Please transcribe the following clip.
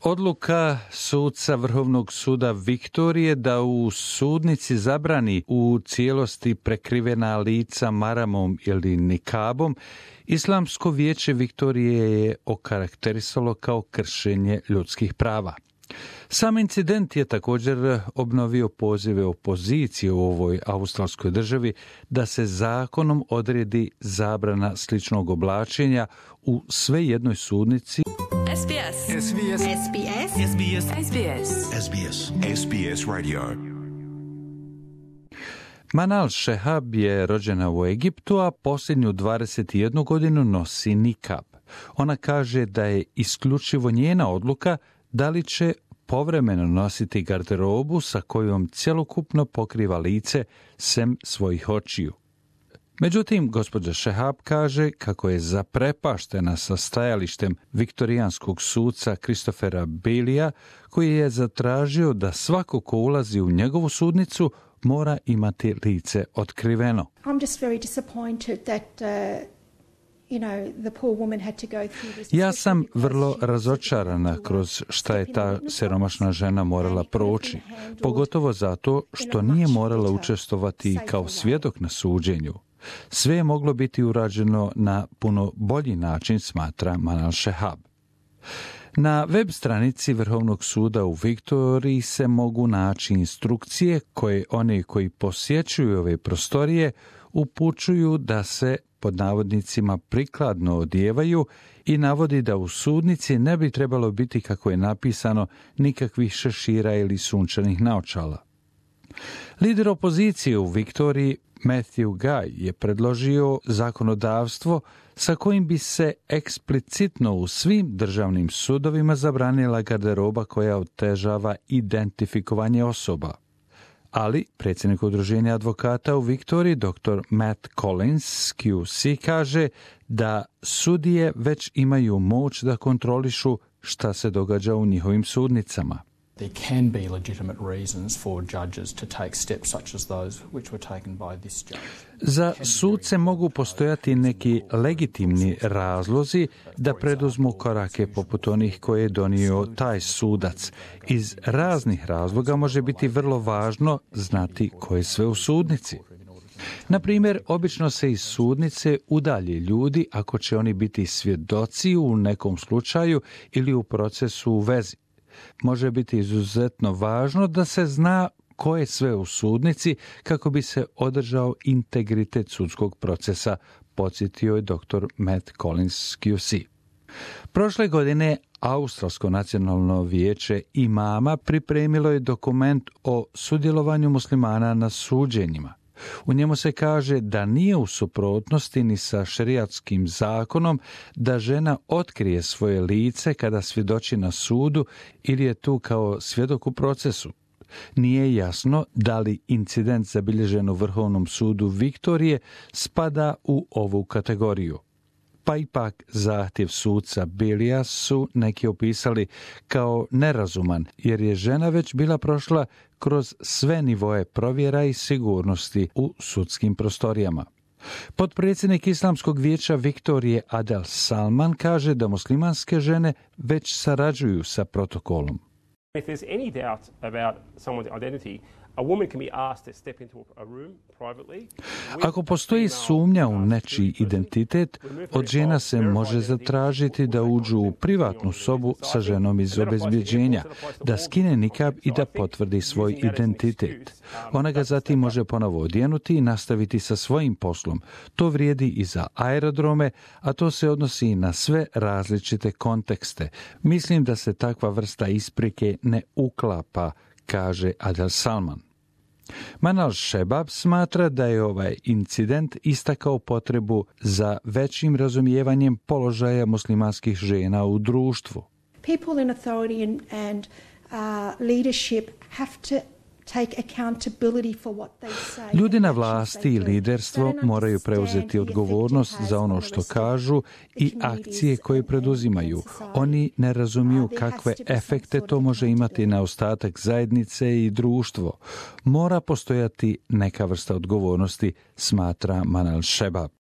Odluka suca Vrhovnog suda Viktorije da u sudnici zabrani u cijelosti prekrivena lica maramom ili nikabom, Islamsko vijeće Viktorije je okarakterisalo kao kršenje ljudskih prava. Sam incident je također obnovio pozive opozicije u ovoj australskoj državi da se zakonom odredi zabrana sličnog oblačenja u sve jednoj sudnici. SBS. SBS. SBS. SBS. SBS. SBS. SBS Radio. Manal Shehab je rođena u Egiptu, a posljednju 21 godinu nosi nikab. Ona kaže da je isključivo njena odluka da li će povremeno nositi garderobu sa kojom cjelokupno pokriva lice sem svojih očiju. Međutim, gospođa Shehab kaže kako je zaprepaštena sa stajalištem viktorijanskog suca Christophera Bailleya, koji je zatražio da svako ko ulazi u njegovu sudnicu mora imati lice otkriveno. Ja sam vrlo razočarana kroz šta je ta siromašna žena morala proći, pogotovo zato što nije morala učestvovati kao svjedok na suđenju. Sve je moglo biti urađeno na puno bolji način, smatra Manal Shehab. Na web stranici Vrhovnog suda u Viktoriji se mogu naći instrukcije koje oni koji posjećuju ove prostorije upućuju da se pod navodnicima prikladno odijevaju i navodi da u sudnici ne bi trebalo biti, kako je napisano, nikakvih šešira ili sunčanih naočala. Lider opozicije u Viktoriji Matthew Guy je predložio zakonodavstvo sa kojim bi se eksplicitno u svim državnim sudovima zabranila garderoba koja otežava identifikovanje osoba. Ali predsjednik udruženja advokata u Viktoriji, dr. Matt Collins, QC, kaže da sudije već imaju moć da kontrolišu šta se događa u njihovim sudnicama. There can be legitimate reasons for judges to take steps such as those which were taken by this judge. Za suce mogu postojati neki legitimni razlozi da preduzmu korake poput onih koje je donio taj sudac. Iz raznih razloga može biti vrlo važno znati ko je sve u sudnici. Na primjer, obično se iz sudnice udalje ljudi ako će oni biti svjedoci u nekom slučaju ili u procesu u vezi. Može biti izuzetno važno da se zna ko je sve u sudnici kako bi se održao integritet sudskog procesa, podsjetio je dr. Matt Collins QC. Prošle godine Australsko nacionalno vijeće imama pripremilo je dokument o sudjelovanju muslimana na suđenjima. U njemu se kaže da nije u suprotnosti ni sa šerijatskim zakonom da žena otkrije svoje lice kada svjedoči na sudu ili je tu kao svjedok u procesu. Nije jasno da li incident zabilježen u Vrhovnom sudu Viktorije spada u ovu kategoriju. Pa ipak zahtjev suca Bailleya su neki opisali kao nerazuman, jer je žena već bila prošla kroz sve nivoe provjera i sigurnosti u sudskim prostorijama. Potpredsjednik Islamskog vijeća Viktorije Adel Salman kaže da muslimanske žene već sarađuju sa protokolom. If there's any doubt about someone's identity, a woman can be asked to step into a room privately. Ako postoji sumnja u nečiji identitet, od žena se može zatražiti da uđu u privatnu sobu sa ženom iz obezbjeđenja, da skine nikab i da potvrdi svoj identitet. Ona ga zatim može ponovo odjenuti i nastaviti sa svojim poslom. To vrijedi i za aerodrome, a to se odnosi i na sve različite kontekste. Mislim da se takva vrsta isprike ne uklapa, kaže Adel Salman. Manal Shehab smatra da je ovaj incident istakao potrebu za većim razumijevanjem položaja muslimanskih žena u društvu. People in authority and leadership have to take accountability for what they say. Ljudi na vlasti i liderstvo moraju preuzeti odgovornost za ono što kažu i akcije koje preduzimaju. Oni ne razumiju kakve efekte to može imati na ostatak zajednice i društvo. Mora postojati neka vrsta odgovornosti, smatra Manal Shehab.